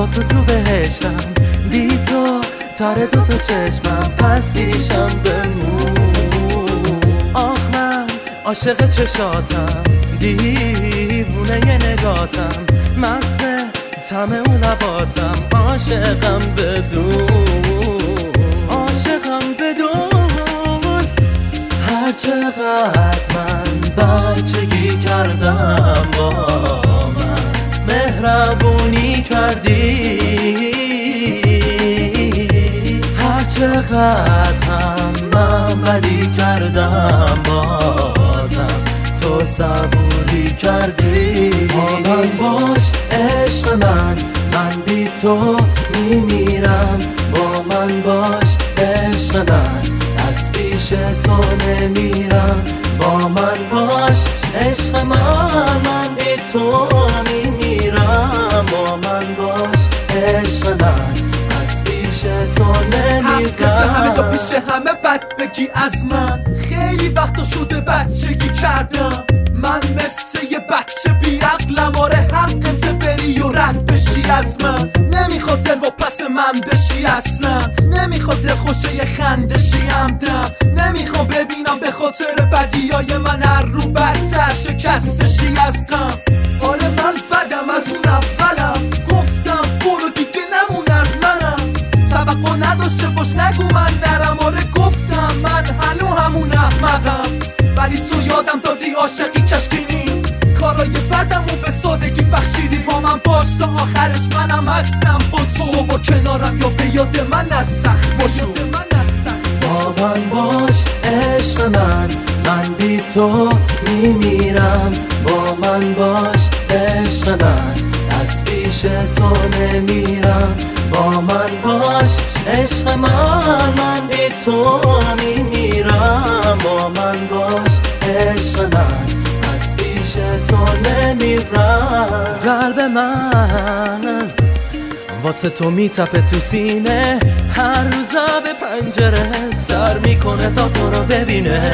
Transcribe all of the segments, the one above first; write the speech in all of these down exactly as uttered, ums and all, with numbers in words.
تو تو بهشتم، بی تو تاره دو تا چشمم، پس پیشم بمون. آخ من عاشق چشاتم، دیوونه ی نگاتم، مست طعم اون لباتم، عاشقم بدون، عاشقم بدون. هر چقدر من بچگی کردم با من، مهربونی کردی، هر چقدر هم من بدی کردم بازم تو صبوری کردی. با من باش عشق من، من بی تو میمیرم. با من باش عشق من، از پیش تو نمیرم. با من باش عشق من، من بی تو میمیرم. با من باش عشق من، از پیش تو نمیرم. حقیقت همه جا پیش همه بد بگی از من، خیلی وقتا شده بچگی کردم. من مثل یه بچه بیعقلم، آره حقته بری و رد بشی از من. نمیخواد دل و پس من بشی اصلا، نمیخواد دل خوشه یه خندشی همدم. نمیخوام ببینم به خاطر بدیای من هر رو بدتر شکستشی از غم. آره من بدم از اون اولم، گفتم برو دیگه نمون از منم. توقع نداشته باش نگو من نرم، آره گفتم من هنو همون احمقم. ولی تو یادم دادی عاشقی کشکینی، کارای بدم و به سادگی بخشیدی. با من باش تا آخرش منم هستم با تو، با کنارم یا به یاد من از سخت باشو. با من باش عشق من، من بی تو میمیرم. با من باش عشق من، از پیش تو نمیرم. با من باش عشق من، من بی تو میمیرم. با من باش عشق من، از پیش تو نمیرم. قلب من واسه تو میتپه تو سینه، هر روز به پنجره سر میکنه تا تو رو ببینه.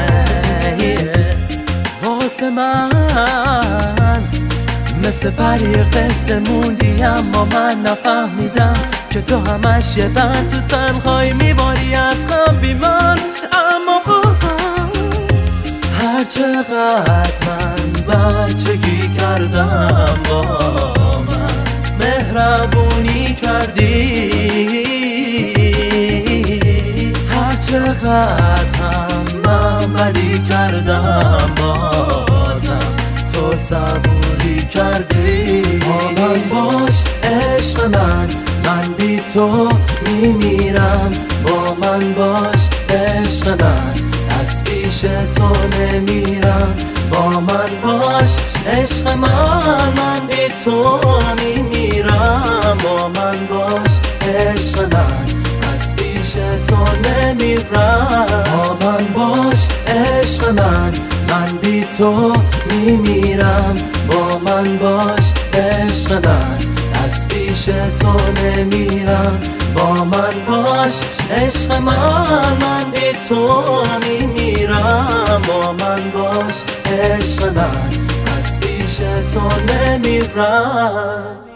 واسه من مثل پری قصه موندی، اما من نفهمیدم که تو همش یه بند تو تنهایی میباری از غم بی من. اما بازم هر چقدر من بچگی کردم با من، مهربونی کردی، هر چقدر هم من بدی کردم بازم تو صبوری کردی. با من باش عشق من، من بی تو میمیرم. با من باش عشق من، از پیش تو نمیرم. با من باش عشق من، من بی تو میمیرم. با من باش عشق من، از پیش تو نمیرم. با من باش عشق من، من بی تو میمیرم. با من باش عشق من، از پیش تو نمیرم. با من باش عشق من، من بی تو میمیرم. با من باش عشق من، از پیش تو نمیرم.